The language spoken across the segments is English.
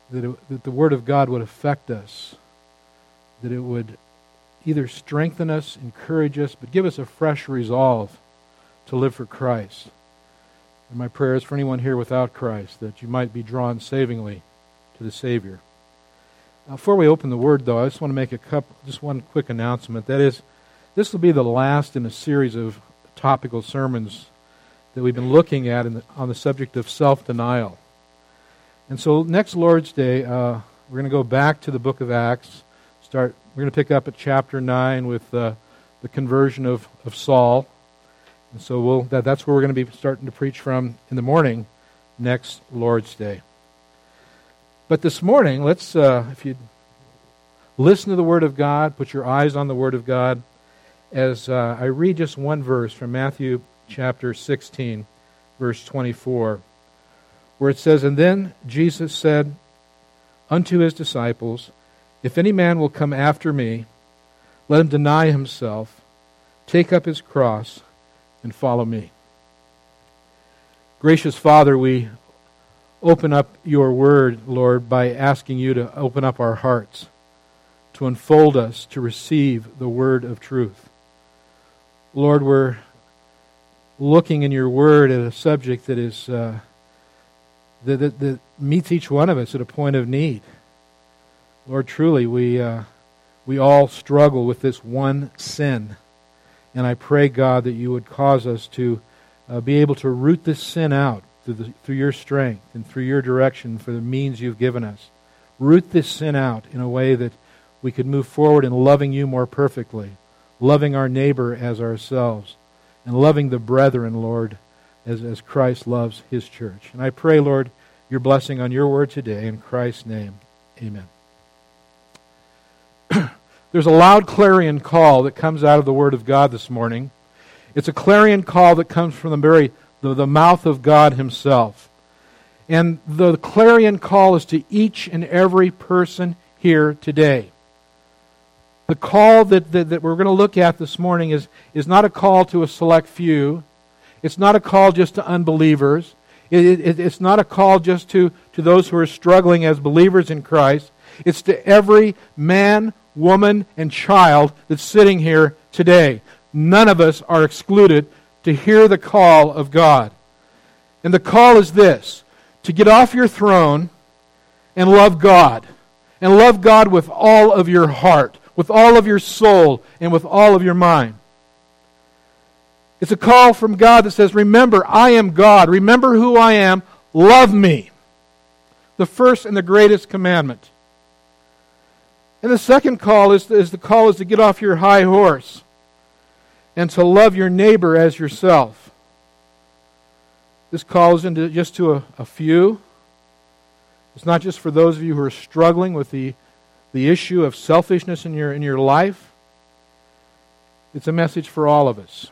that the Word of God would affect us, that it would either strengthen us, encourage us, but give us a fresh resolve to live for Christ. And my prayer is for anyone here without Christ, that you might be drawn savingly to the Savior. Now, before we open the Word, though, I just want to make just one quick announcement. That is, this will be the last in a series of topical sermons that we've been looking at on the subject of self-denial. And so next Lord's Day, we're going to go back to the book of Acts. We're going to pick up at chapter 9 with the conversion of Saul. And so that's where we're going to be starting to preach from in the morning next Lord's Day. But this morning, let's, if you listen to the Word of God, put your eyes on the Word of God, as I read just one verse from Matthew chapter 16, verse 24, where it says, "And then Jesus said unto his disciples, If any man will come after me, let him deny himself, take up his cross, and follow me." Gracious Father, we open up your word, Lord, by asking you to open up our hearts, to unfold us, to receive the word of truth. Lord, we're looking in your word at a subject that is that meets each one of us at a point of need. Lord, truly, we all struggle with this one sin. And I pray, God, that you would cause us to be able to root this sin out through your strength and through your direction for the means you've given us. Root this sin out in a way that we could move forward in loving you more perfectly, loving our neighbor as ourselves, and loving the brethren, Lord, as Christ loves his church. And I pray, Lord, your blessing on your word today. In Christ's name, amen. There's a loud clarion call that comes out of the Word of God this morning. It's a clarion call that comes from the mouth of God himself. And the clarion call is to each and every person here today. The call that we're going to look at this morning is not a call to a select few. It's not a call just to unbelievers. It's not a call just to those who are struggling as believers in Christ. It's to every man, woman, and child that's sitting here today. None of us are excluded to hear the call of God. And the call is this: to get off your throne and love God. And love God with all of your heart, with all of your soul, and with all of your mind. It's a call from God that says, remember, I am God. Remember who I am. Love me. The first and the greatest commandment. And the second call is to get off your high horse and to love your neighbor as yourself. This call isn't just to a few. It's not just for those of you who are struggling with the issue of selfishness in your life. It's a message for all of us.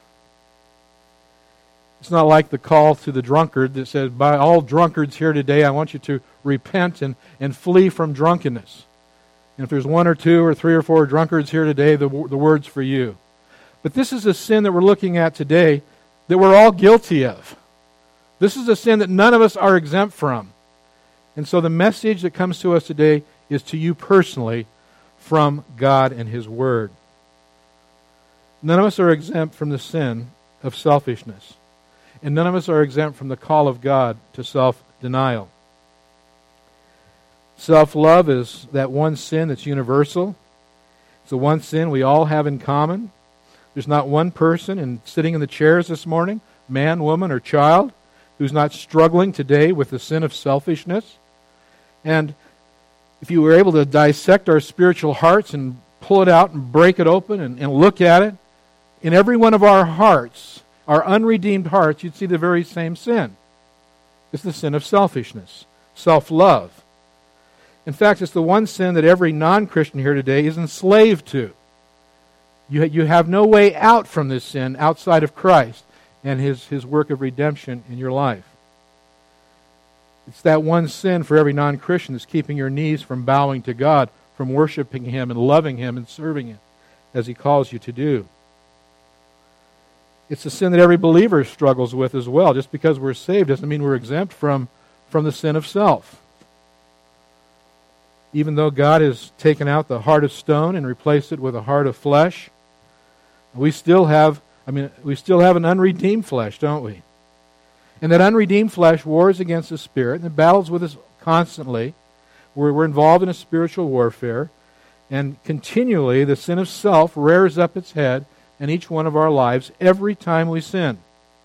It's not like the call to the drunkard that says, by all drunkards here today, I want you to repent and flee from drunkenness. And if there's one or two or three or four drunkards here today, the word's for you. But this is a sin that we're looking at today that we're all guilty of. This is a sin that none of us are exempt from. And so the message that comes to us today is to you personally from God and His Word. None of us are exempt from the sin of selfishness. And none of us are exempt from the call of God to self-denial. Self-love is that one sin that's universal. It's the one sin we all have in common. There's not one person sitting in the chairs this morning, man, woman, or child, who's not struggling today with the sin of selfishness. And if you were able to dissect our spiritual hearts and pull it out and break it open and look at it, in every one of our hearts, our unredeemed hearts, you'd see the very same sin. It's the sin of selfishness, self-love. In fact, it's the one sin that every non-Christian here today is enslaved to. You have no way out from this sin outside of Christ and His work of redemption in your life. It's that one sin for every non-Christian that's keeping your knees from bowing to God, from worshiping Him and loving Him and serving Him as He calls you to do. It's a sin that every believer struggles with as well. Just because we're saved doesn't mean we're exempt from the sin of self. Even though God has taken out the heart of stone and replaced it with a heart of flesh, we still have an unredeemed flesh, don't we? And that unredeemed flesh wars against the Spirit and battles with us constantly. We're involved in a spiritual warfare, and continually the sin of self rears up its head in each one of our lives every time we sin.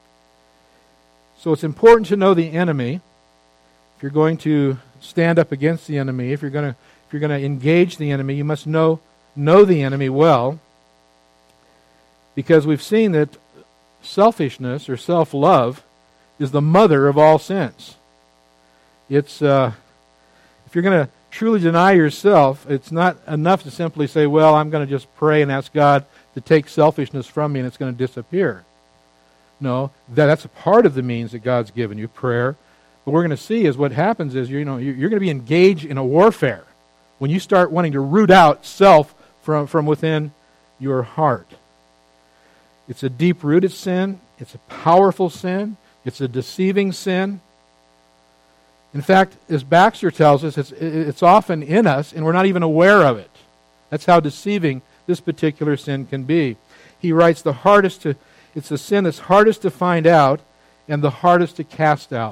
So it's important to know the enemy. If you're going to stand up against the enemy, if you're going to engage the enemy, you must know the enemy well, because we've seen that selfishness or self-love is the mother of all sins. It's if you're going to truly deny yourself, it's not enough to simply say, well, I'm going to just pray and ask God to take selfishness from me and it's going to disappear. No, that's a part of the means that God's given you, prayer. What we're going to see is what happens is you're going to be engaged in a warfare when you start wanting to root out self from within your heart. It's a deep-rooted sin. It's a powerful sin. It's a deceiving sin. In fact, as Baxter tells us, it's often in us and we're not even aware of it. That's how deceiving this particular sin can be. He writes, it's the sin that's hardest to find out and the hardest to cast out.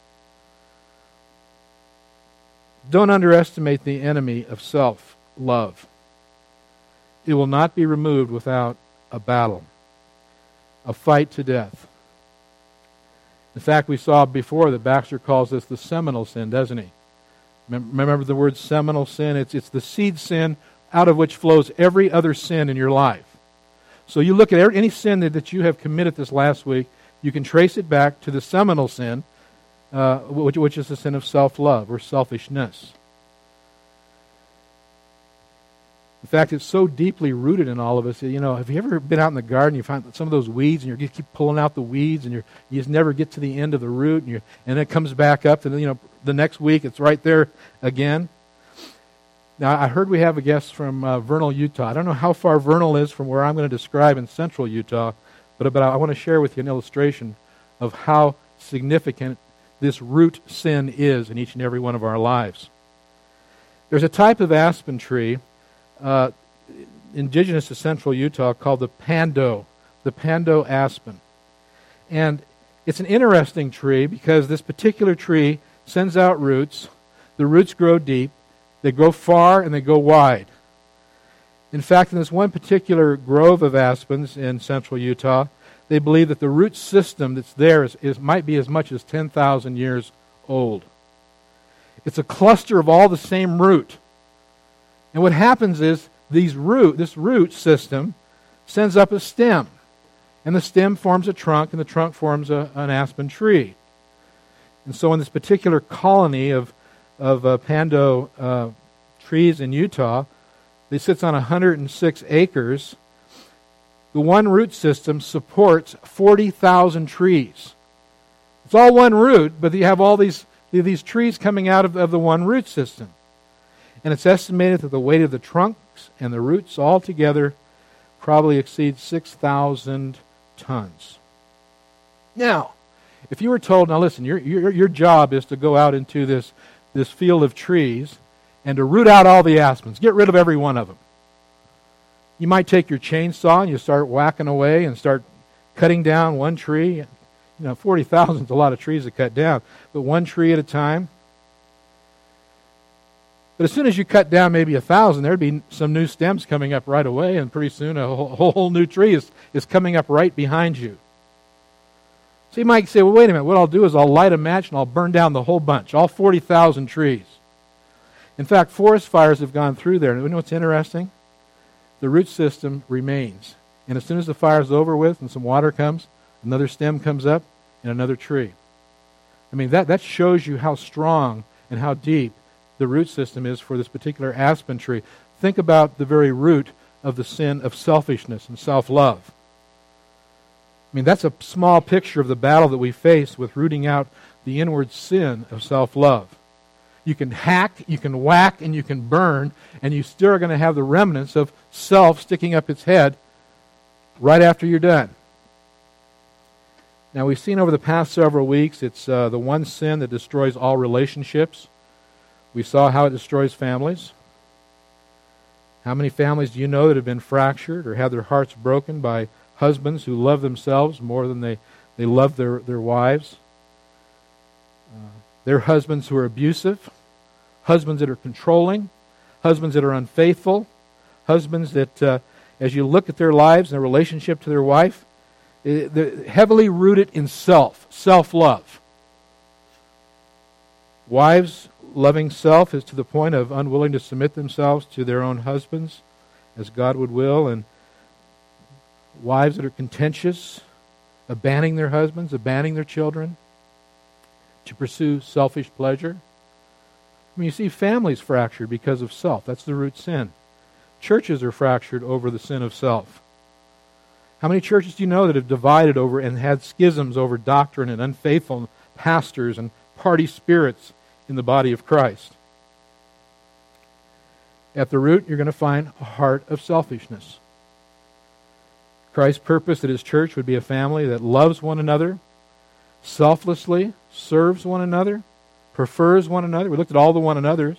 Don't underestimate the enemy of self-love. It will not be removed without a battle, a fight to death. In fact, we saw before that Baxter calls this the seminal sin, doesn't he? Remember the word seminal sin? It's the seed sin out of which flows every other sin in your life. So you look at any sin that you have committed this last week, you can trace it back to the seminal sin, which is the sin of self-love or selfishness. In fact, it's so deeply rooted in all of us. Have you ever been out in the garden, you find some of those weeds, and you keep pulling out the weeds, and you just never get to the end of the root, and it comes back up, and the next week it's right there again. Now, I heard we have a guest from Vernal, Utah. I don't know how far Vernal is from where I'm going to describe in central Utah, but I want to share with you an illustration of how significant this root sin is in each and every one of our lives. There's a type of aspen tree indigenous to central Utah called the pando aspen. And it's an interesting tree because this particular tree sends out roots. The roots grow deep, they go far, and they go wide. In fact, in this one particular grove of aspens in central Utah, they believe that the root system that's there might be as much as 10,000 years old. It's a cluster of all the same root. And what happens is this root system sends up a stem. And the stem forms a trunk, and the trunk forms an aspen tree. And so in this particular colony of pando trees in Utah, it sits on 106 acres. The one root system supports 40,000 trees. It's all one root, but you have all these trees coming out of the one root system. And it's estimated that the weight of the trunks and the roots all together probably exceeds 6,000 tons. Now, if you were told, now listen, your job is to go out into this field of trees and to root out all the aspens, get rid of every one of them. You might take your chainsaw and you start whacking away and start cutting down one tree. 40,000 is a lot of trees to cut down, but one tree at a time. But as soon as you cut down maybe 1,000, there'd be some new stems coming up right away, and pretty soon a whole new tree is coming up right behind you. So you might say, well, wait a minute, what I'll do is I'll light a match and I'll burn down the whole bunch, all 40,000 trees. In fact, forest fires have gone through there. And you know what's interesting? The root system remains. And as soon as the fire's over with and some water comes, another stem comes up and another tree. I mean, that shows you how strong and how deep the root system is for this particular aspen tree. Think about the very root of the sin of selfishness and self-love. I mean, that's a small picture of the battle that we face with rooting out the inward sin of self-love. You can hack, you can whack, and you can burn, and you still are going to have the remnants of self sticking up its head right after you're done. Now, we've seen over the past several weeks, it's the one sin that destroys all relationships. We saw how it destroys families. How many families do you know that have been fractured or had their hearts broken by husbands who love themselves more than they love their wives? They're husbands who are abusive, husbands that are controlling, husbands that are unfaithful, husbands that, as you look at their lives and their relationship to their wife, they're heavily rooted in self-love. Wives loving self is to the point of unwilling to submit themselves to their own husbands as God would will, and wives that are contentious, abandoning their husbands, abandoning their children to pursue selfish pleasure. I mean, you see families fractured because of self. That's the root sin. Churches are fractured over the sin of self. How many churches do you know that have divided over and had schisms over doctrine and unfaithful pastors and party spirits in the body of Christ? At the root, you're going to find a heart of selfishness. Christ's purpose that His church would be a family that loves one another, selflessly serves one another, prefers one another. We looked at all the one another's.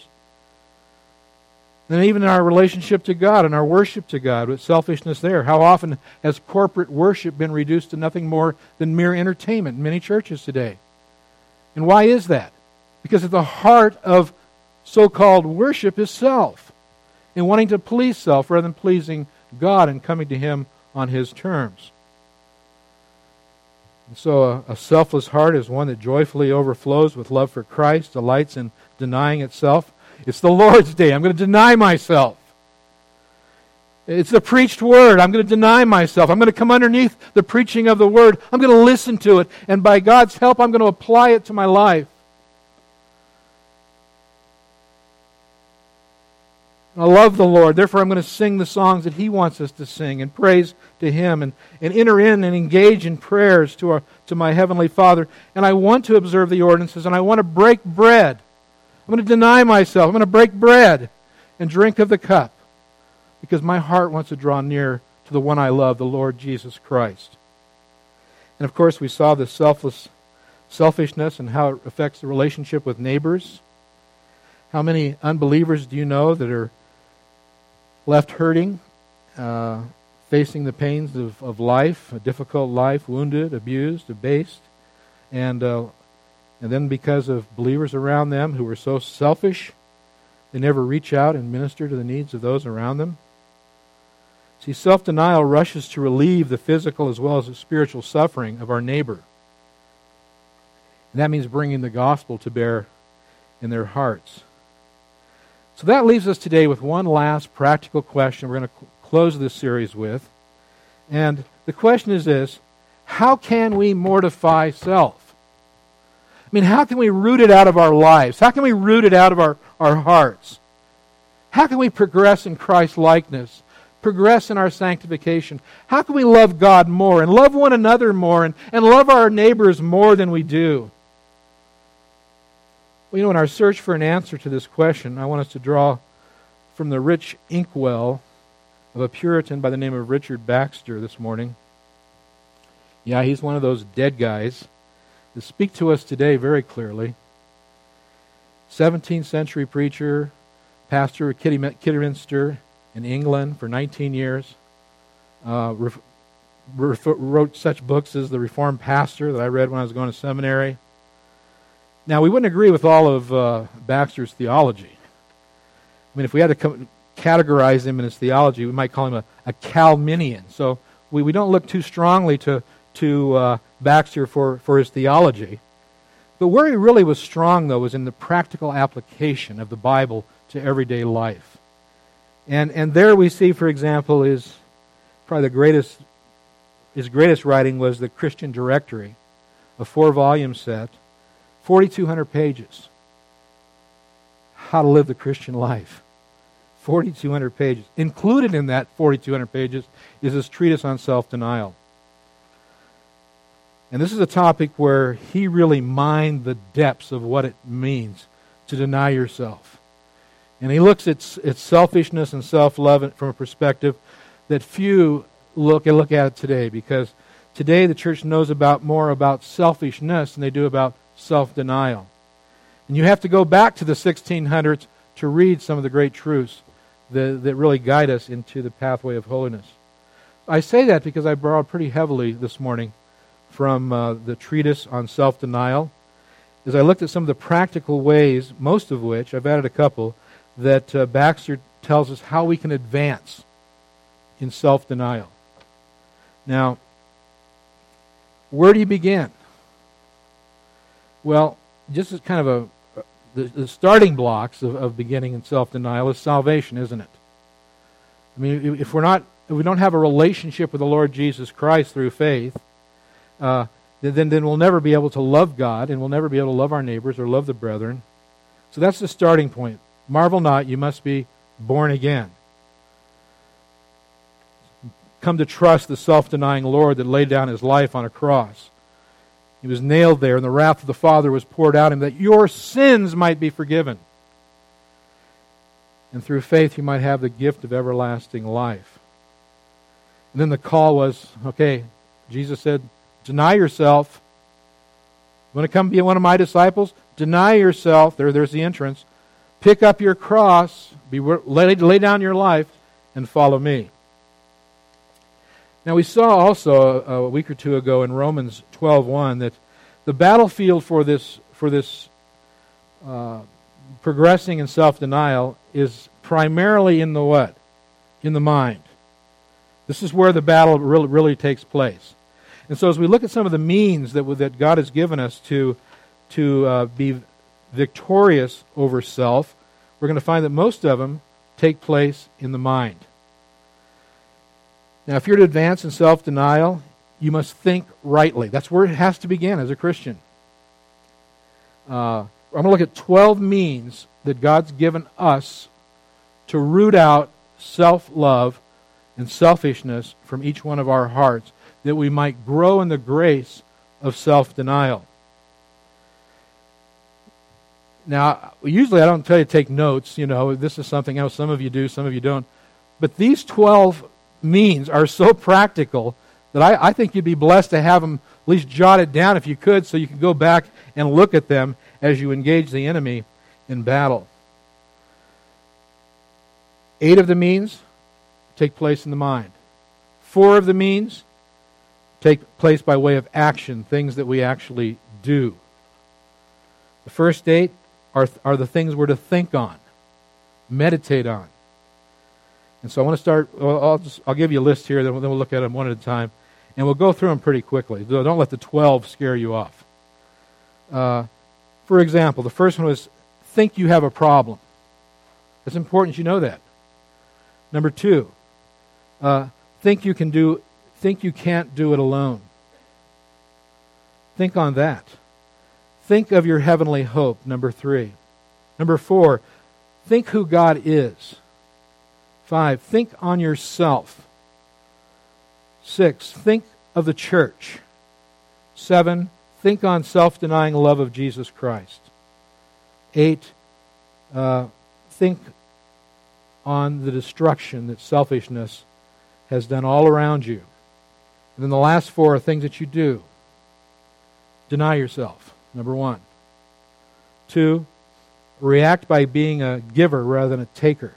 And even in our relationship to God and our worship to God, with selfishness there. How often has corporate worship been reduced to nothing more than mere entertainment in many churches today? And why is that? Because at the heart of so-called worship is self, and wanting to please self rather than pleasing God and coming to Him on His terms. And so a selfless heart is one that joyfully overflows with love for Christ, delights in denying itself. It's the Lord's Day. I'm going to deny myself. It's the preached Word. I'm going to deny myself. I'm going to come underneath the preaching of the Word. I'm going to listen to it. And by God's help, I'm going to apply it to my life. I love the Lord. Therefore, I'm going to sing the songs that He wants us to sing and praise to Him and enter in and engage in prayers to my Heavenly Father. And I want to observe the ordinances, and I want to break bread. I'm going to deny myself. I'm going to break bread and drink of the cup because my heart wants to draw near to the one I love, the Lord Jesus Christ. And of course, we saw the selfishness and how it affects the relationship with neighbors. How many unbelievers do you know that are left hurting, facing the pains of life, a difficult life, wounded, abused, abased, and then because of believers around them who were so selfish, they never reach out and minister to the needs of those around them? See, self-denial rushes to relieve the physical as well as the spiritual suffering of our neighbor. And that means bringing the gospel to bear in their hearts. So that leaves us today with one last practical question we're going to close this series with. And the question is this: how can we mortify self? I mean, how can we root it out of our lives? How can we root it out of our hearts? How can we progress in Christ's likeness? Progress in our sanctification? How can we love God more and love one another more and love our neighbors more than we do? Well, in our search for an answer to this question, I want us to draw from the rich inkwell of a Puritan by the name of Richard Baxter this morning. Yeah, he's one of those dead guys that speak to us today very clearly. 17th century preacher, pastor of Kidderminster in England for 19 years. Wrote such books as The Reformed Pastor that I read when I was going to seminary. Now, we wouldn't agree with all of Baxter's theology. I mean, if we had to categorize him in his theology, we might call him a Calminian. So we don't look too strongly to Baxter for his theology. But where he really was strong, though, was in the practical application of the Bible to everyday life. And there we see, for example, his greatest writing was the Christian Directory, a 4-volume set, 4,200 pages. How to live the Christian life. 4,200 pages. Included in that 4,200 pages is his treatise on self-denial. And this is a topic where he really mined the depths of what it means to deny yourself. And he looks at selfishness and self-love from a perspective that few look at it today, because today the church knows more about selfishness than they do about self-denial. And you have to go back to the 1600s to read some of the great truths that really guide us into the pathway of holiness. I say that because I borrowed pretty heavily this morning from the treatise on self-denial. As I looked at some of the practical ways, most of which, I've added a couple, that Baxter tells us how we can advance in self-denial. Now, where do you begin? Well, just as kind of the starting blocks of beginning in self-denial is salvation, isn't it? I mean, if we don't have a relationship with the Lord Jesus Christ through faith, then we'll never be able to love God, and we'll never be able to love our neighbors or love the brethren. So that's the starting point. Marvel not, you must be born again. Come to trust the self-denying Lord that laid down His life on a cross. He was nailed there, and the wrath of the Father was poured out on Him that your sins might be forgiven. And through faith you might have the gift of everlasting life. And then the call was, okay, Jesus said, deny yourself. You want to come be one of my disciples? Deny yourself. There's the entrance. Pick up your cross, lay down your life, and follow me. Now we saw also a week or two ago in Romans 12:1 that the battlefield for this progressing in self-denial is primarily in the what? In the mind. This is where the battle really takes place. And so as we look at some of the means that God has given us to be victorious over self, we're going to find that most of them take place in the mind. Now, if you're to advance in self-denial, you must think rightly. That's where it has to begin as a Christian. I'm going to look at 12 means that God's given us to root out self-love and selfishness from each one of our hearts, that we might grow in the grace of self-denial. Now, usually I don't tell you to take notes. This is something else. Some of you do, some of you don't. But these 12 means are so practical that I think you'd be blessed to have them at least jotted down if you could, so you could go back and look at them as you engage the enemy in battle. 8 of the means take place in the mind. 4 of the means take place by way of action, things that we actually do. The first 8 are the things we're to think on, meditate on. And so I want to start, I'll give you a list here, then we'll look at them one at a time. And we'll go through them pretty quickly. Don't let the 12 scare you off. For example, the first one was, think you have a problem. It's important you know that. Number 2, think you can't do it alone. Think on that. Think of your heavenly hope, number 3. Number 4, think who God is. 5, think on yourself. 6, think of the church. 7, think on self-denying love of Jesus Christ. 8, think on the destruction that selfishness has done all around you. And then the last 4 are things that you do. Deny yourself, number 1. 2, react by being a giver rather than a taker.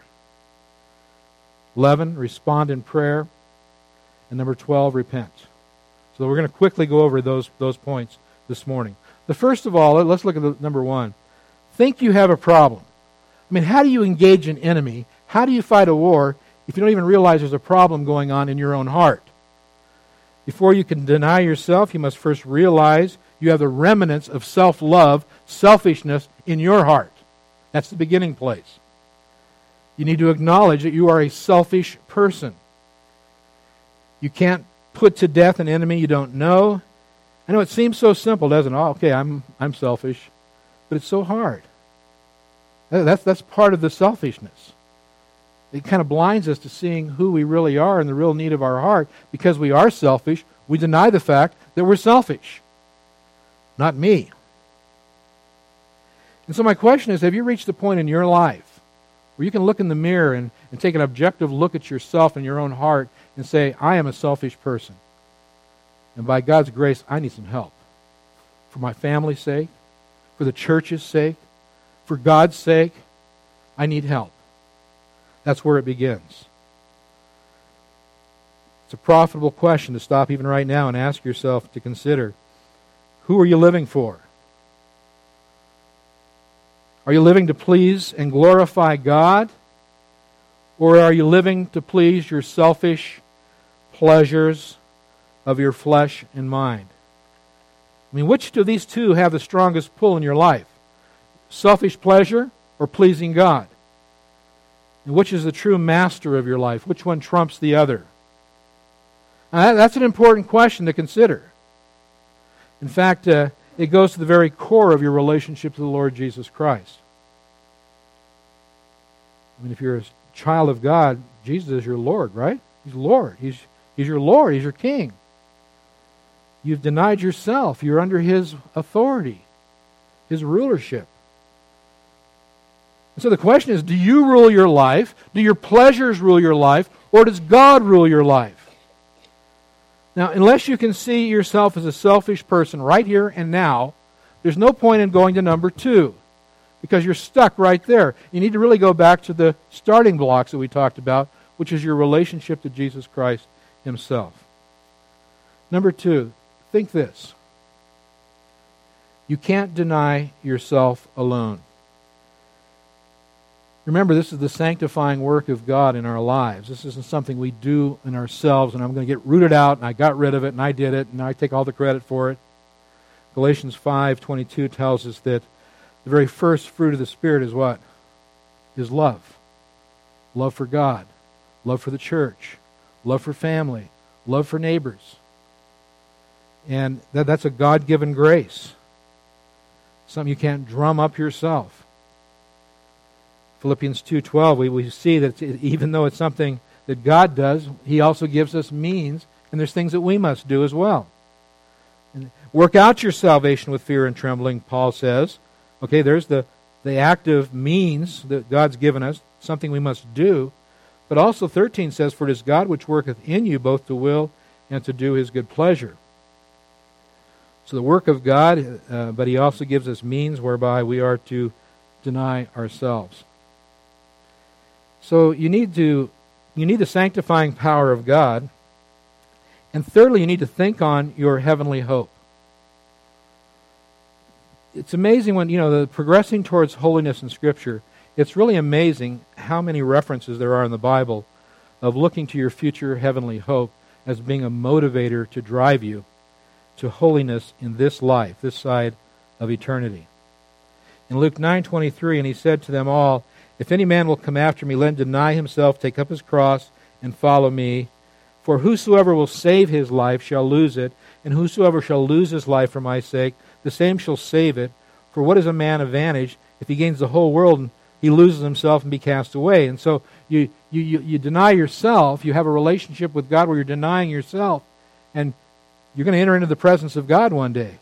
11, respond in prayer. And number 12, repent. So we're going to quickly go over those points this morning. The first of all, let's look at number 1. Think you have a problem. I mean, how do you engage an enemy? How do you fight a war if you don't even realize there's a problem going on in your own heart? Before you can deny yourself, you must first realize you have the remnants of self-love, selfishness in your heart. That's the beginning place. You need to acknowledge that you are a selfish person. You can't put to death an enemy you don't know. I know it seems so simple, doesn't it? Oh, okay, I'm selfish. But it's so hard. That's part of the selfishness. It kind of blinds us to seeing who we really are and the real need of our heart. Because we are selfish, we deny the fact that we're selfish. Not me. And so my question is, have you reached the point in your life where you can look in the mirror and take an objective look at yourself and your own heart and say, I am a selfish person. And by God's grace, I need some help. For my family's sake, for the church's sake, For God's sake, I need help. That's where it begins. It's a profitable question to stop even right now and ask yourself to consider. Who are you living for? Are you living to please and glorify God? Or are you living to please your selfish pleasures of your flesh and mind? I mean, which of these two have the strongest pull in your life? Selfish pleasure or pleasing God? And which is the true master of your life? Which one trumps the other? Now, that's an important question to consider. In fact, it goes to the very core of your relationship to the Lord Jesus Christ. I mean, if you're a child of God, Jesus is your Lord, right? He's Lord. He's your Lord. He's your King. You've denied yourself. You're under His authority, His rulership. And so the question is, do you rule your life? Do your pleasures rule your life? Or does God rule your life? Now, unless you can see yourself as a selfish person right here and now, there's no point in going to number 2, because you're stuck right there. You need to really go back to the starting blocks that we talked about, which is your relationship to Jesus Christ Himself. Number 2, think this. You can't deny yourself alone. Remember, this is the sanctifying work of God in our lives. This isn't something we do in ourselves, and I'm going to get rooted out, and I got rid of it, and I did it, and I take all the credit for it. Galatians 5:22 tells us that the very first fruit of the Spirit is what? Is love. Love for God. Love for the church. Love for family. Love for neighbors. And that's a God-given grace. Something you can't drum up yourself. Philippians 2:12, we see that even though it's something that God does, He also gives us means, and there's things that we must do as well. And work out your salvation with fear and trembling, Paul says. Okay, there's the active means that God's given us, something we must do. But also 13 says, for it is God which worketh in you both to will and to do His good pleasure. So the work of God, but He also gives us means whereby we are to deny ourselves. So you need the sanctifying power of God. And thirdly, you need to think on your heavenly hope. It's amazing when, the progressing towards holiness in Scripture, it's really amazing how many references there are in the Bible of looking to your future heavenly hope as being a motivator to drive you to holiness in this life, this side of eternity. In Luke 9:23, and He said to them all, if any man will come after me, let him deny himself, take up his cross, and follow me. For whosoever will save his life shall lose it, and whosoever shall lose his life for my sake, the same shall save it. For what is a man advantage if he gains the whole world and he loses himself and be cast away? And so you deny yourself. You have a relationship with God where you're denying yourself, and you're going to enter into the presence of God one day.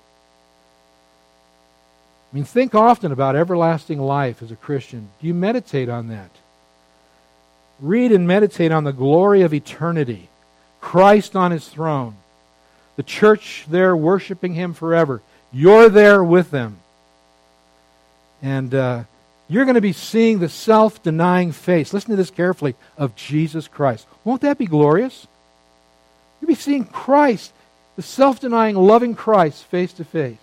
I mean, think often about everlasting life as a Christian. Do you meditate on that? Read and meditate on the glory of eternity. Christ on His throne. The church there worshiping Him forever. You're there with them. And you're going to be seeing the self-denying face, listen to this carefully, of Jesus Christ. Won't that be glorious? You'll be seeing Christ, the self-denying, loving Christ, face to face.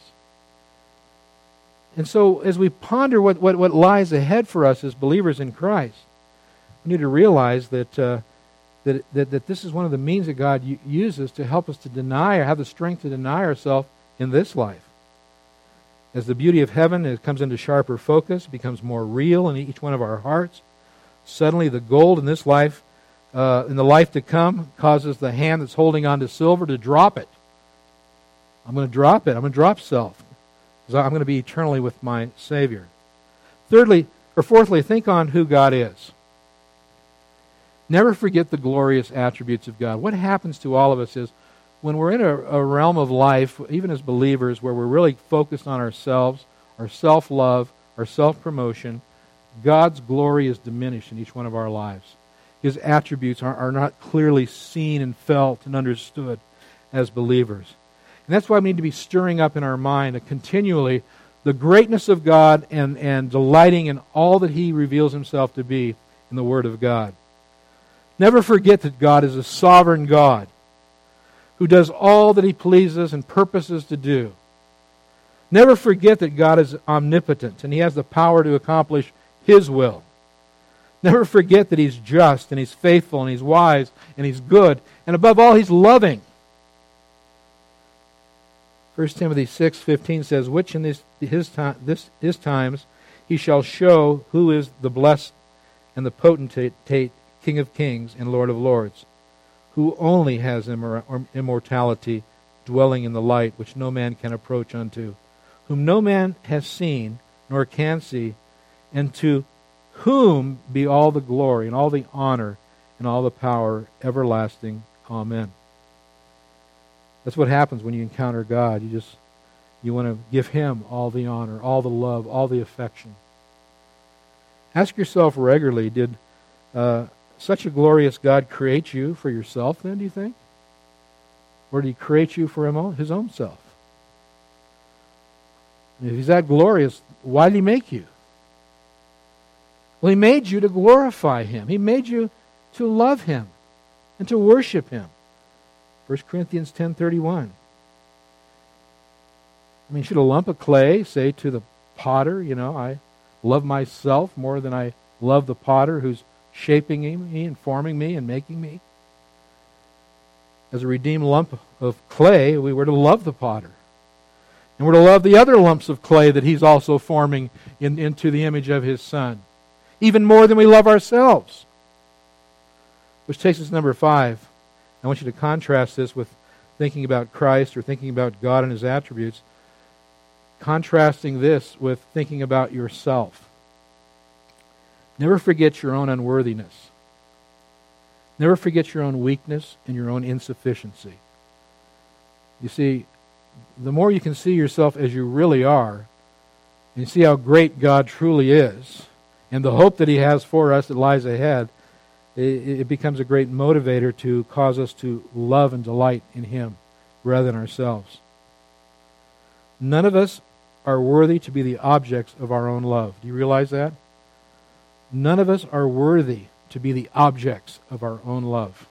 And so as we ponder what lies ahead for us as believers in Christ, we need to realize that this is one of the means that God uses to help us to deny or have the strength to deny ourselves in this life. As the beauty of heaven comes into sharper focus, becomes more real in each one of our hearts, suddenly the gold in this life, in the life to come, causes the hand that's holding on to silver to drop it. I'm going to drop it. I'm going to drop self. I'm going to be eternally with my Savior. Fourthly, think on who God is. Never forget the glorious attributes of God. What happens to all of us is when we're in a realm of life, even as believers, where we're really focused on ourselves, our self-love, our self-promotion, God's glory is diminished in each one of our lives. His attributes are not clearly seen and felt and understood as believers. And that's why we need to be stirring up in our mind continually the greatness of God and delighting in all that He reveals Himself to be in the Word of God. Never forget that God is a sovereign God who does all that He pleases and purposes to do. Never forget that God is omnipotent and He has the power to accomplish His will. Never forget that He's just and He's faithful and He's wise and He's good. And above all, He's loving. 1 Timothy 6:15 says, which in his times He shall show who is the blessed and the potentate, King of kings and Lord of lords, who only has immortality, dwelling in the light which no man can approach unto, whom no man has seen nor can see, and to whom be all the glory and all the honor and all the power everlasting. Amen. That's what happens when you encounter God. You want to give Him all the honor, all the love, all the affection. Ask yourself regularly, did such a glorious God create you for yourself then, do you think? Or did He create you for His own self? If He's that glorious, why did He make you? Well, He made you to glorify Him. He made you to love Him and to worship Him. 1 Corinthians 10:31. I mean, should a lump of clay say to the potter, I love myself more than I love the potter who's shaping me and forming me and making me? As a redeemed lump of clay, we were to love the potter. And we're to love the other lumps of clay that He's also forming into the image of His Son, even more than we love ourselves. Which takes us to number 5. I want you to contrast this with thinking about Christ or thinking about God and His attributes. Contrasting this with thinking about yourself. Never forget your own unworthiness. Never forget your own weakness and your own insufficiency. You see, the more you can see yourself as you really are, and see how great God truly is, and the hope that He has for us that lies ahead, it becomes a great motivator to cause us to love and delight in Him rather than ourselves. None of us are worthy to be the objects of our own love. Do you realize that? None of us are worthy to be the objects of our own love.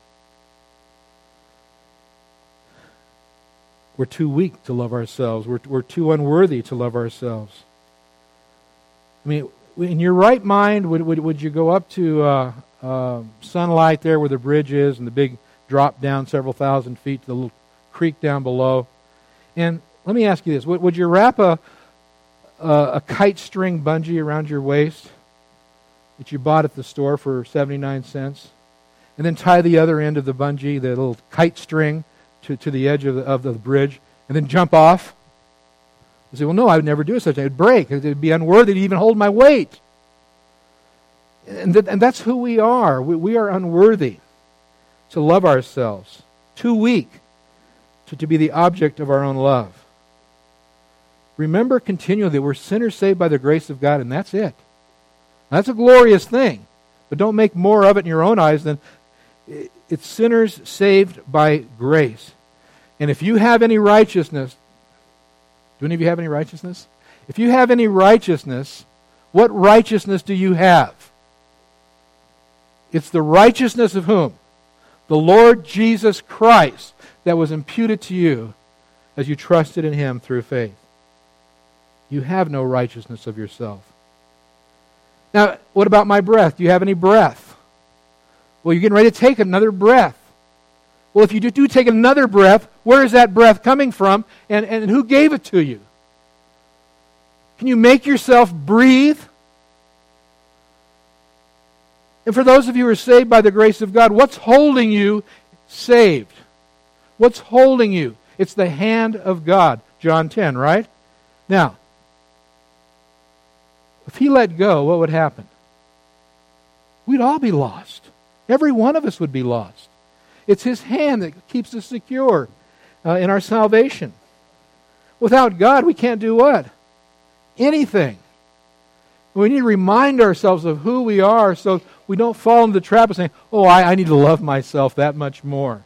We're too weak to love ourselves. We're too unworthy to love ourselves. I mean, in your right mind, would you go up to Sunlight there where the bridge is and the big drop down several thousand feet to the little creek down below? And let me ask you this. Would you wrap a kite string bungee around your waist that you bought at the store for 79 cents and then tie the other end of the bungee, the little kite string, to the edge of the bridge and then jump off? You say, well, no, I would never do such a thing. It would break. It would be unworthy to even hold my weight. And that's who we are. We are unworthy to love ourselves. Too weak to be the object of our own love. Remember continually that we're sinners saved by the grace of God, and that's it. That's a glorious thing. But don't make more of it in your own eyes than it's sinners saved by grace. And if you have any righteousness, do any of you have any righteousness? If you have any righteousness, what righteousness do you have? It's the righteousness of whom? The Lord Jesus Christ that was imputed to you as you trusted in Him through faith. You have no righteousness of yourself. Now, what about my breath? Do you have any breath? Well, you're getting ready to take another breath. Well, if you do take another breath, where is that breath coming from? And who gave it to you? Can you make yourself breathe? And for those of you who are saved by the grace of God, what's holding you saved? What's holding you? It's the hand of God. John 10, right? Now, if He let go, what would happen? We'd all be lost. Every one of us would be lost. It's His hand that keeps us secure in our salvation. Without God, we can't do what? Anything. We need to remind ourselves of who we are so we don't fall into the trap of saying, oh, I need to love myself that much more.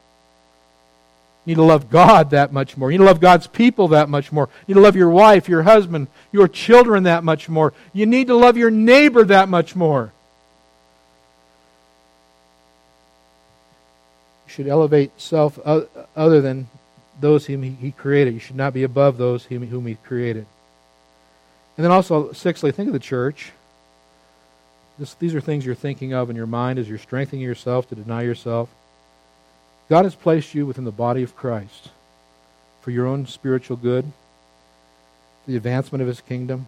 You need to love God that much more. You need to love God's people that much more. You need to love your wife, your husband, your children that much more. You need to love your neighbor that much more. You should elevate self other than those whom He created. You should not be above those whom He created. And then also, sixthly, think of the church. These are things you're thinking of in your mind as you're strengthening yourself to deny yourself. God has placed you within the body of Christ for your own spiritual good, the advancement of His kingdom.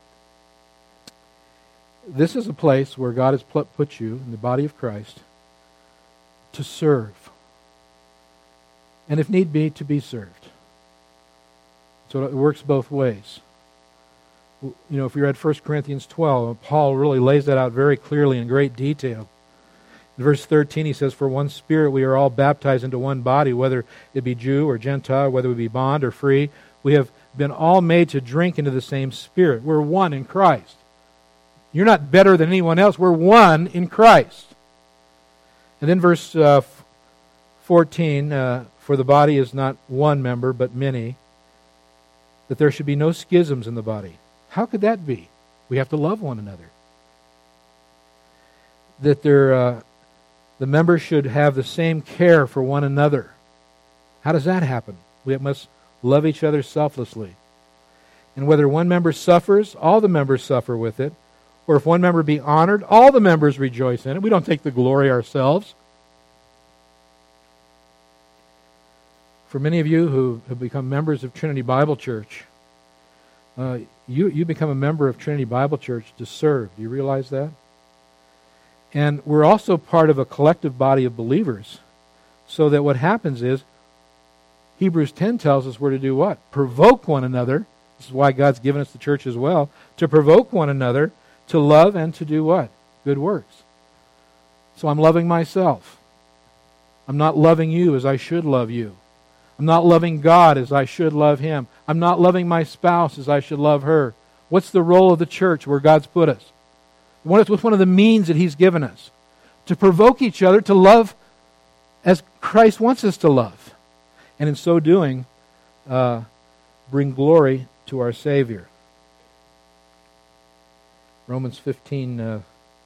This is a place where God has put you in the body of Christ to serve. And if need be, to be served. So it works both ways. You know, if you read 1 Corinthians 12, Paul really lays that out very clearly in great detail. In verse 13 he says, "For one Spirit we are all baptized into one body, whether it be Jew or Gentile, whether we be bond or free. We have been all made to drink into the same Spirit." We're one in Christ. You're not better than anyone else. We're one in Christ. And then verse 14, "For the body is not one member, but many, that there should be no schisms in the body." How could that be? We have to love one another. That the members should have the same care for one another. How does that happen? We must love each other selflessly. And whether one member suffers, all the members suffer with it. Or if one member be honored, all the members rejoice in it. We don't take the glory ourselves. For many of you who have become members of Trinity Bible Church, you become a member of Trinity Bible Church to serve. Do you realize that? And we're also part of a collective body of believers. So that what happens is, Hebrews 10 tells us we're to do what? Provoke one another. This is why God's given us the church as well. To provoke one another to love and to do what? Good works. So I'm loving myself. I'm not loving you as I should love you. I'm not loving God as I should love Him. I'm not loving my spouse as I should love her. What's the role of the church where God's put us? What's one of the means that He's given us? To provoke each other to love as Christ wants us to love. And in so doing, bring glory to our Savior. Romans 15,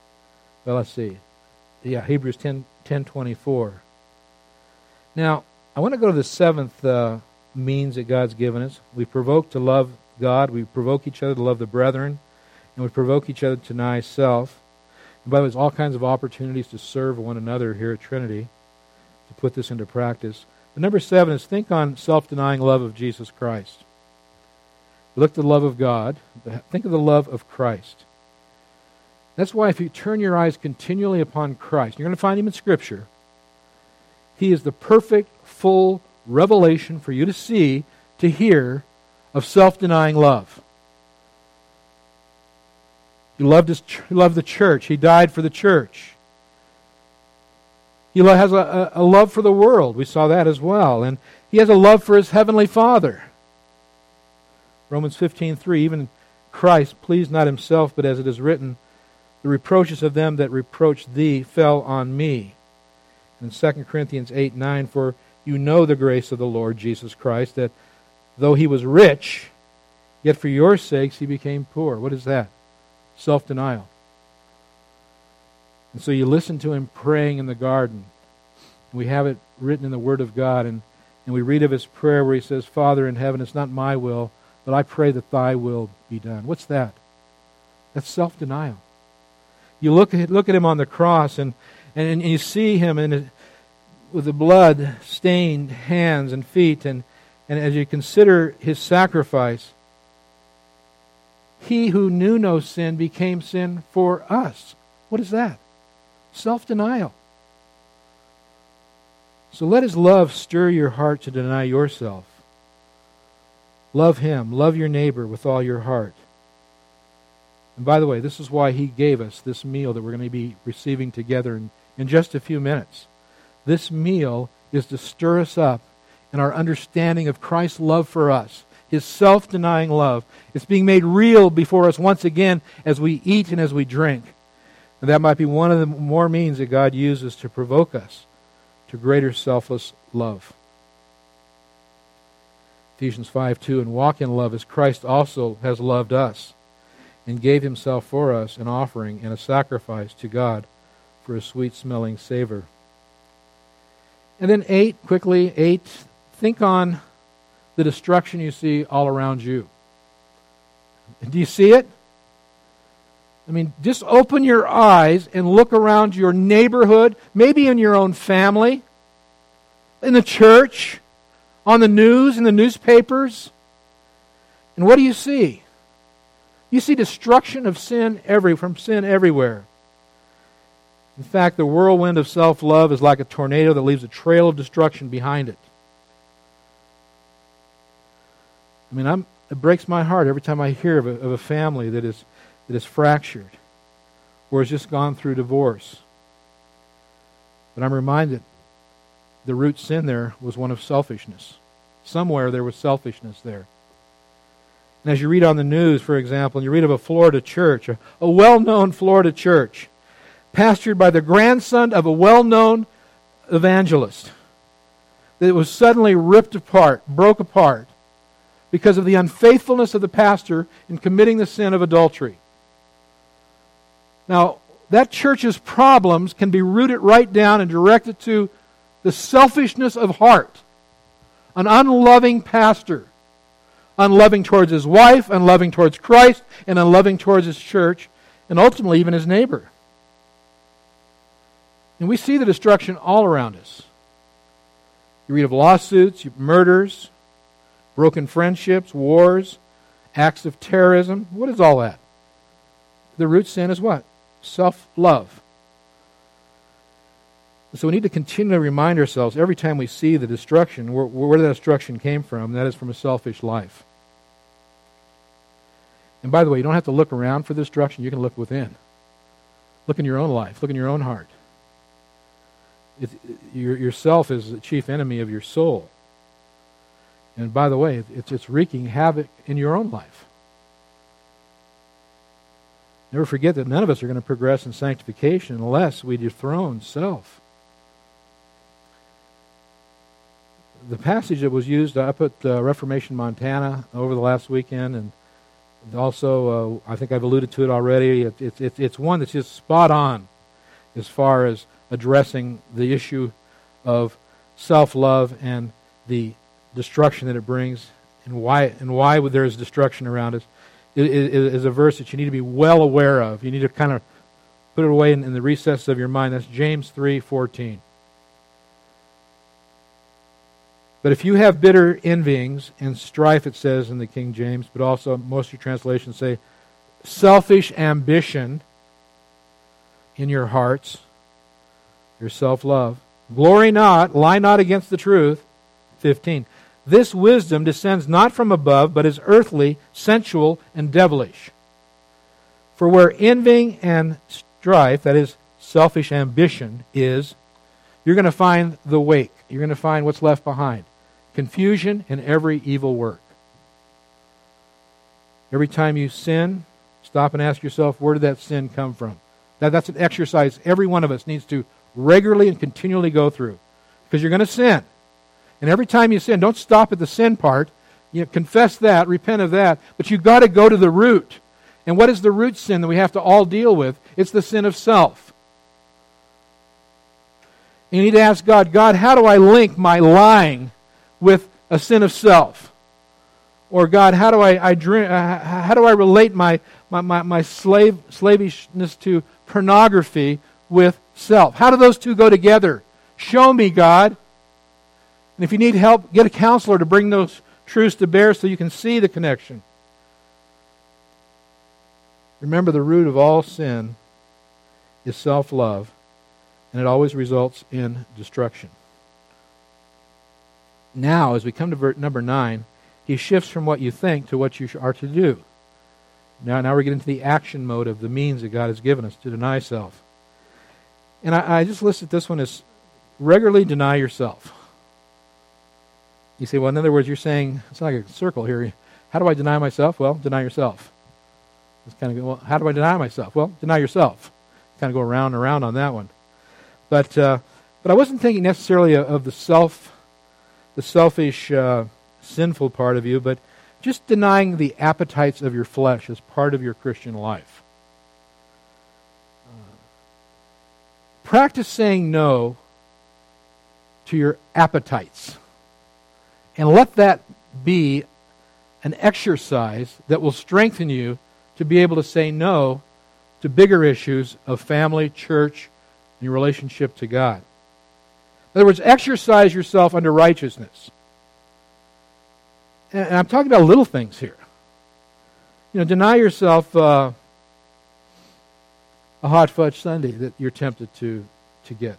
Hebrews 10:24. Now, I want to go to the seventh means that God's given us. We provoke to love God. We provoke each other to love the brethren. And we provoke each other to deny self. And by the way, there's all kinds of opportunities to serve one another here at Trinity, to put this into practice. But number 7 is think on self-denying love of Jesus Christ. Look at the love of God. Think of the love of Christ. That's why if you turn your eyes continually upon Christ, you're going to find Him in Scripture. He is the perfect, full revelation for you to see, to hear, of self-denying love. He loved the church. He died for the church. He has a love for the world. We saw that as well. And He has a love for His heavenly Father. Romans 15:3, even Christ pleased not Himself, but as it is written, the reproaches of them that reproached Thee fell on me. And 2 Corinthians 8:9, for you know the grace of the Lord Jesus Christ, that though He was rich, yet for your sakes He became poor. What is that? Self-denial. And so you listen to Him praying in the garden. We have it written in the Word of God, and we read of His prayer where He says, Father in heaven, it's not my will, but I pray that Thy will be done. What's that? That's self-denial. You look at Him on the cross, and you see Him with the blood-stained hands and feet, and as you consider His sacrifice, He who knew no sin became sin for us. What is that? Self-denial. So let His love stir your heart to deny yourself. Love Him. Love your neighbor with all your heart. And by the way, this is why He gave us this meal that we're going to be receiving together in just a few minutes. This meal is to stir us up in our understanding of Christ's love for us. His self-denying love. It's being made real before us once again as we eat and as we drink. And that might be one of the more means that God uses to provoke us to greater selfless love. Ephesians 5:2, and walk in love as Christ also has loved us and gave himself for us an offering and a sacrifice to God for a sweet-smelling savor. And then 8, think on the destruction you see all around you. Do you see it? I mean, just open your eyes and look around your neighborhood, maybe in your own family, in the church, on the news, in the newspapers. And what do you see? You see destruction of sin from sin everywhere. In fact, the whirlwind of self-love is like a tornado that leaves a trail of destruction behind it. I mean, it breaks my heart every time I hear of a family that is fractured or has just gone through divorce. But I'm reminded the root sin there was one of selfishness. Somewhere there was selfishness there. And as you read on the news, for example, and you read of a Florida church, a well-known Florida church, pastored by the grandson of a well-known evangelist, that was suddenly ripped apart, broke apart, because of the unfaithfulness of the pastor in committing the sin of adultery. Now, that church's problems can be rooted right down and directed to the selfishness of heart. An unloving pastor, unloving towards his wife, unloving towards Christ, and unloving towards his church, and ultimately even his neighbor. And we see the destruction all around us. You read of lawsuits, murders, broken friendships, wars, acts of terrorism. What is all that? The root sin is what? Self-love. So we need to continually remind ourselves every time we see the destruction, where that destruction came from, that is from a selfish life. And by the way, you don't have to look around for destruction. You can look within. Look in your own life. Look in your own heart. Yourself is the chief enemy of your soul. And by the way, it's wreaking havoc in your own life. Never forget that none of us are going to progress in sanctification unless we dethrone self. The passage that was used up at Reformation Montana over the last weekend, and also I think I've alluded to it already, it's one that's just spot on as far as addressing the issue of self-love and the destruction that it brings, and why there is destruction around us. It is a verse that you need to be well aware of. You need to kind of put it away in the recesses of your mind. That's James 3:14. But if you have bitter envyings and strife, it says in the King James, but also most of your translations say, selfish ambition in your hearts, your self-love, glory not, lie not against the truth. 15. This wisdom descends not from above, but is earthly, sensual, and devilish. For where envying and strife, that is, selfish ambition, is, you're going to find the wake. You're going to find what's left behind. Confusion and every evil work. Every time you sin, stop and ask yourself, where did that sin come from? That's an exercise every one of us needs to regularly and continually go through. Because you're going to sin. And every time you sin, don't stop at the sin part. Confess that, repent of that. But you've got to go to the root. And what is the root sin that we have to all deal with? It's the sin of self. And you need to ask God, God, how do I link my lying with a sin of self? Or God, how do I relate my slavishness to pornography with self? How do those two go together? Show me, God. And if you need help, get a counselor to bring those truths to bear so you can see the connection. Remember, the root of all sin is self-love, and it always results in destruction. Now, as we come to number 9, he shifts from what you think to what you are to do. Now we're getting into the action mode of the means that God has given us to deny self. And I just listed this one as regularly deny yourself. You say, well, in other words, you're saying, it's like a circle here. How do I deny myself? Well, deny yourself. It's kind of, well, how do I deny myself? Well, deny yourself. Kind of go around and around on that one. But I wasn't thinking necessarily of the selfish sinful part of you, but just denying the appetites of your flesh as part of your Christian life. Practice saying no to your appetites. And let that be an exercise that will strengthen you to be able to say no to bigger issues of family, church, and your relationship to God. In other words, exercise yourself under righteousness. And I'm talking about little things here. Deny yourself a hot fudge sundae that you're tempted to get.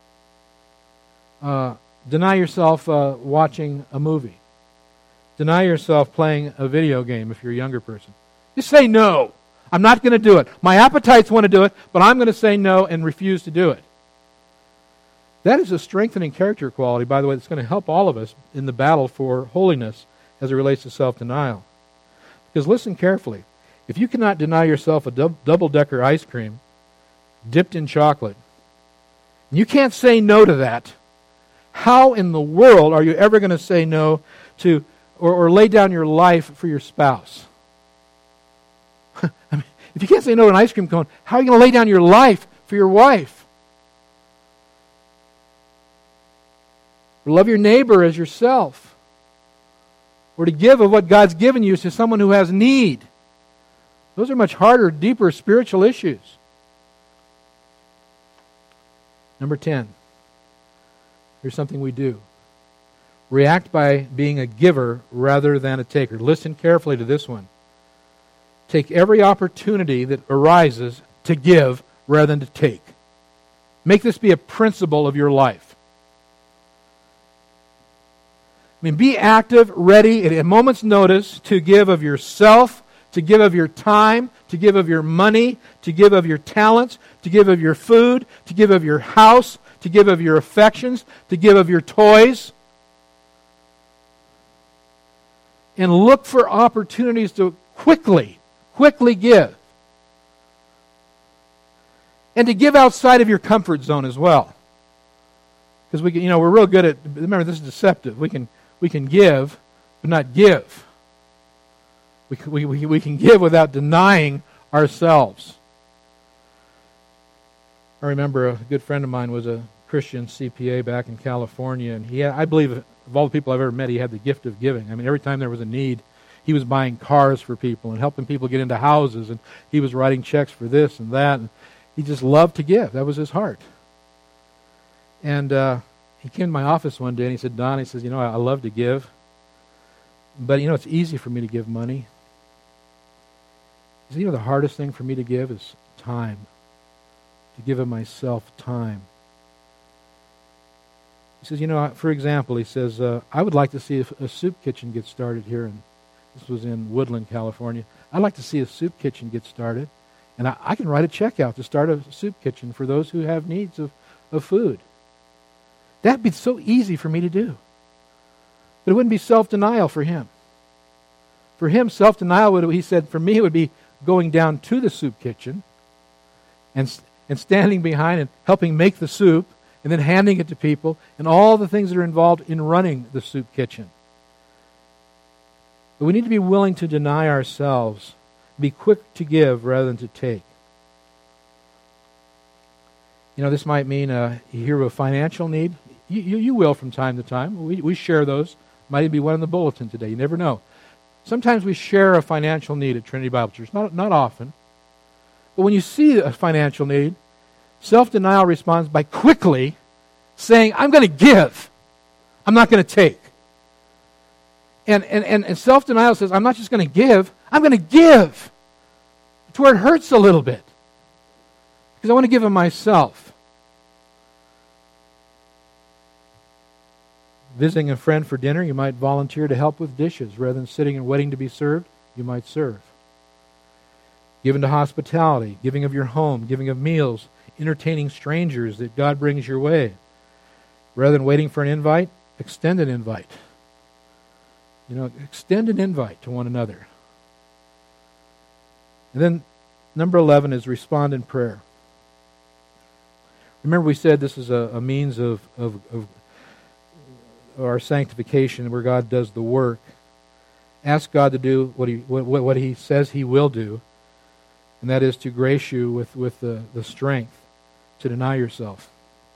Deny yourself watching a movie. Deny yourself playing a video game if you're a younger person. Just say no. I'm not going to do it. My appetites want to do it, but I'm going to say no and refuse to do it. That is a strengthening character quality, by the way, that's going to help all of us in the battle for holiness as it relates to self-denial. Because listen carefully. If you cannot deny yourself a double-decker ice cream dipped in chocolate, and you can't say no to that, how in the world are you ever going to say no to or lay down your life for your spouse? I mean, if you can't say no to an ice cream cone, how are you going to lay down your life for your wife? Or love your neighbor as yourself. Or to give of what God's given you to someone who has need. Those are much harder, deeper spiritual issues. Number 10. Here's something we do. React by being a giver rather than a taker. Listen carefully to this one. Take every opportunity that arises to give rather than to take. Make this be a principle of your life. I mean, be active, ready, at a moment's notice to give of yourself, to give of your time, to give of your money, to give of your talents, to give of your food, to give of your house, to give of your affections, to give of your toys. And look for opportunities to quickly give. And to give outside of your comfort zone as well. Because we're real good at, remember, this is deceptive. We can give, but not give. We can give without denying ourselves. I remember a good friend of mine was a Christian CPA back in California, and I believe of all the people I've ever met, he had the gift of giving. I mean, every time there was a need, he was buying cars for people and helping people get into houses, and he was writing checks for this and that, and he just loved to give. That was his heart. And he came to my office one day and he said, Don, he says, I love to give, but it's easy for me to give money. He said, the hardest thing for me to give is time. To give of myself time. He says, for example, he says, I would like to see a soup kitchen get started here. And this was in Woodland, California. I'd like to see a soup kitchen get started. And I can write a check out to start a soup kitchen for those who have needs of food. That'd be so easy for me to do. But it wouldn't be self-denial for him. For him, self-denial, he said, for me, it would be going down to the soup kitchen and standing behind and helping make the soup and then handing it to people and all the things that are involved in running the soup kitchen. But we need to be willing to deny ourselves, be quick to give rather than to take. This might mean you hear of a financial need. You will from time to time. We share those. Might even be one in the bulletin today. You never know. Sometimes we share a financial need at Trinity Bible Church. Not often. But when you see a financial need, self-denial responds by quickly saying, I'm going to give. I'm not going to take. And self-denial says, I'm not just going to give. I'm going to give. To where it hurts a little bit. Because I want to give of myself. Visiting a friend for dinner, you might volunteer to help with dishes. Rather than sitting and waiting to be served, you might serve. Giving to hospitality, giving of your home, giving of meals, entertaining strangers that God brings your way. Rather than waiting for an invite, extend an invite. Extend an invite to one another. And then number 11 is respond in prayer. Remember we said this is a means of our sanctification, where God does the work, ask God to do what He says He will do, and that is to grace you with the strength to deny yourself.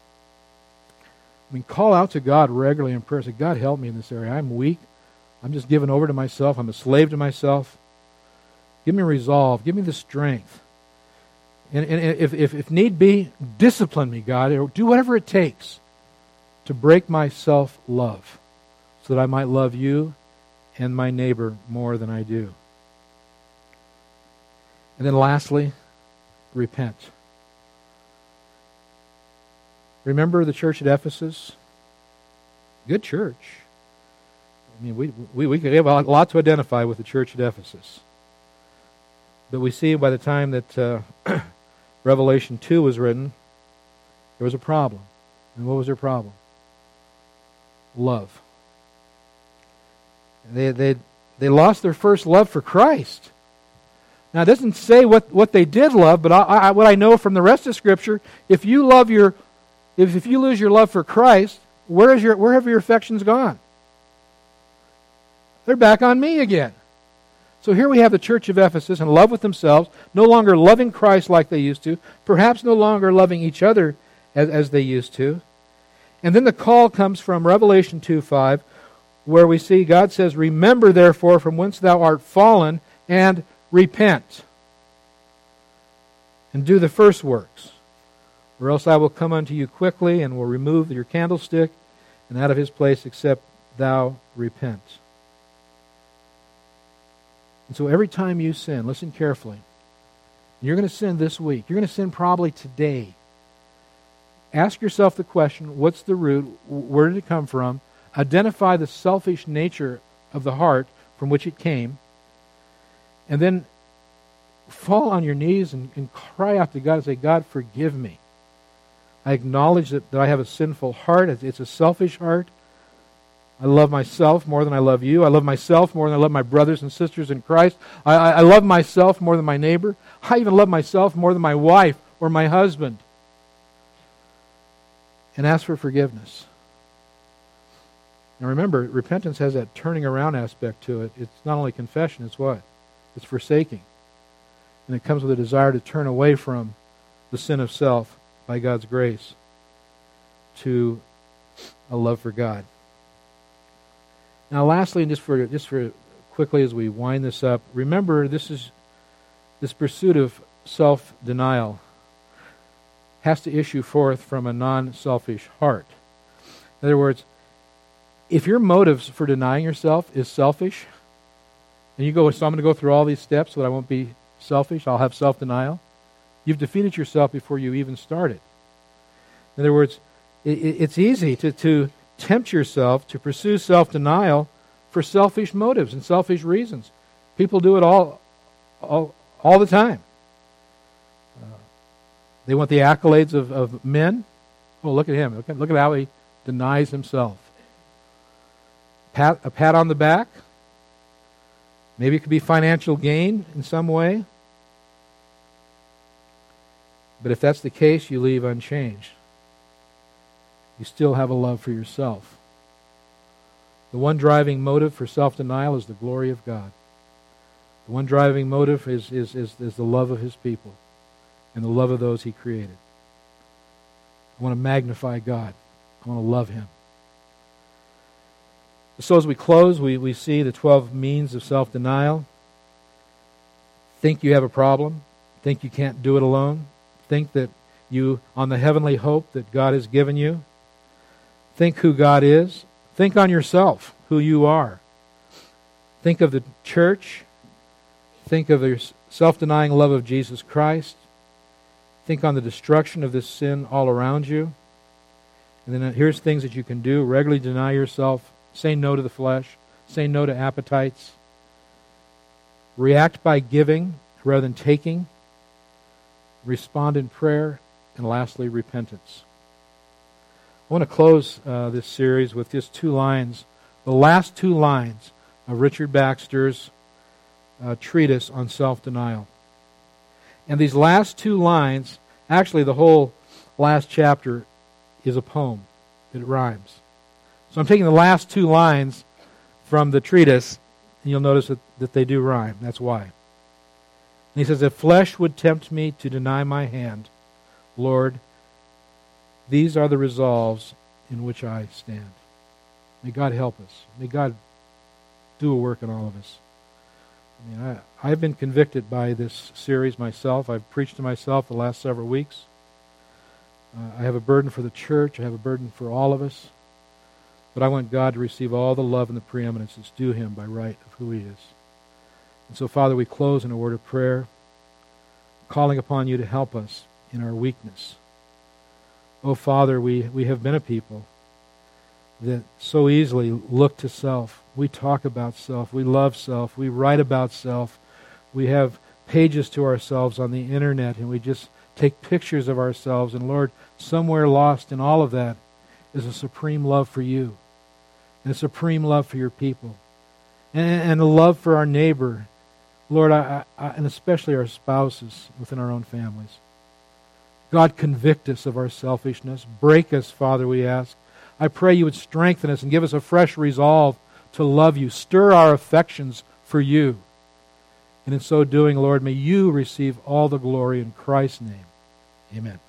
I mean, call out to God regularly in prayer. Say, God, help me in this area. I'm weak. I'm just given over to myself. I'm a slave to myself. Give me resolve. Give me the strength. And if need be, discipline me, God. Or do whatever it takes to break my self-love so that I might love you and my neighbor more than I do. And then lastly, repent. Remember the church at Ephesus? Good church. I mean, we could have a lot to identify with the church at Ephesus. But we see by the time that Revelation 2 was written, there was a problem. And what was their problem? Love. They lost their first love for Christ. Now, it doesn't say what they did love, but what I know from the rest of Scripture, if you lose your love for Christ, where have your affections gone? They're back on me again. So here we have the church of Ephesus in love with themselves, no longer loving Christ like they used to, perhaps no longer loving each other as they used to. And then the call comes from Revelation 2:5, where we see God says, "Remember therefore from whence thou art fallen, and repent, and do the first works. Or else I will come unto you quickly, and will remove your candlestick, and out of his place except thou repent." And so every time you sin, listen carefully. You're going to sin this week. You're going to sin probably today. Ask yourself the question, what's the root? Where did it come from? Identify the selfish nature of the heart from which it came. And then fall on your knees and cry out to God and say, God, forgive me. I acknowledge that I have a sinful heart. It's a selfish heart. I love myself more than I love you. I love myself more than I love my brothers and sisters in Christ. I love myself more than my neighbor. I even love myself more than my wife or my husband. And ask for forgiveness. Now remember, repentance has that turning around aspect to it. It's not only confession, it's what? It's forsaking. And it comes with a desire to turn away from the sin of self by God's grace to a love for God. Now lastly, and just for quickly as we wind this up, remember this pursuit of self-denial has to issue forth from a non-selfish heart. In other words, if your motives for denying yourself is selfish, and you go, so I'm going to go through all these steps so that I won't be selfish, I'll have self-denial, you've defeated yourself before you even started. In other words, it's easy to tempt yourself to pursue self-denial for selfish motives and selfish reasons. People do it all the time. They want the accolades of men. Oh, look at him. Look at how he denies himself. A pat on the back. Maybe it could be financial gain in some way. But if that's the case, you leave unchanged. You still have a love for yourself. The one driving motive for self-denial is the glory of God. The one driving motive is the love of His people and the love of those He created. I want to magnify God. I want to love Him. So as we close, we see the 12 means of self-denial. Think you have a problem. Think you can't do it alone. Think that you, on the heavenly hope that God has given you. Think who God is. Think on yourself, who you are. Think of the church. Think of your self-denying love of Jesus Christ. Think on the destruction of this sin all around you. And then here's things that you can do. Regularly deny yourself. Say no to the flesh. Say no to appetites. React by giving rather than taking. Respond in prayer. And lastly, repentance. I want to close this series with just 2 lines, the last 2 lines of Richard Baxter's treatise on self-denial. And these last 2 lines, actually the whole last chapter, is a poem. It rhymes. So I'm taking the last two lines from the treatise, and you'll notice that they do rhyme. That's why. And he says, if flesh would tempt me to deny my hand, Lord, these are the resolves in which I stand. May God help us. May God do a work in all of us. I mean, I've been convicted by this series myself. I've preached to myself the last several weeks. I have a burden for the church. I have a burden for all of us. But I want God to receive all the love and the preeminence that's due Him by right of who He is. And so, Father, we close in a word of prayer, calling upon You to help us in our weakness. Oh, Father, we have been a people that so easily look to self. We talk about self. We love self. We write about self. We have pages to ourselves on the internet, and we just take pictures of ourselves. And Lord, somewhere lost in all of that is a supreme love for You, and a supreme love for Your people, and a love for our neighbor, Lord, and especially our spouses within our own families. God, convict us of our selfishness. Break us, Father, we ask. I pray You would strengthen us and give us a fresh resolve to love You. Stir our affections for You. And in so doing, Lord, may You receive all the glory in Christ's name. Amen.